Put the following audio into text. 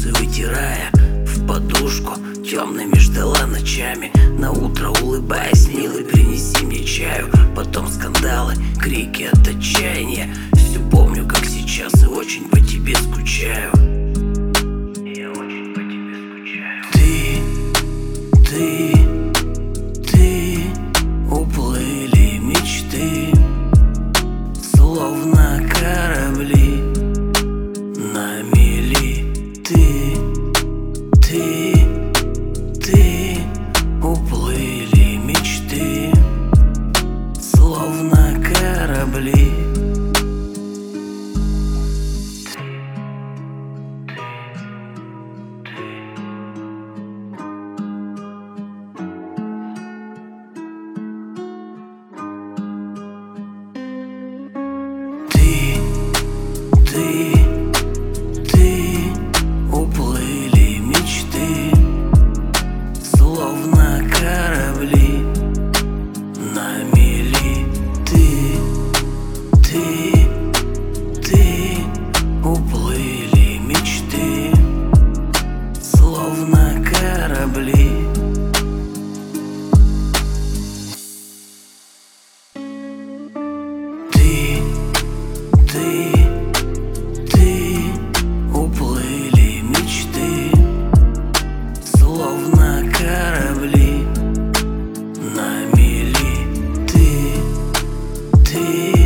слезы вытирая в подушку, темными ждала ночами. На утро улыбаясь: милый, принеси мне чаю. Потом скандалы, крики от отчаяния. Все помню, как сейчас, и очень по тебе скучаю. Я очень по тебе скучаю. Ты уплыли мечты, словно корабли на мели. Ты уплыли мечты, словно корабли. Ты уплыли мечты, словно корабли на мели. Ты уплыли мечты, словно корабли. Ты уплыли мечты, словно корабли на мели. Ты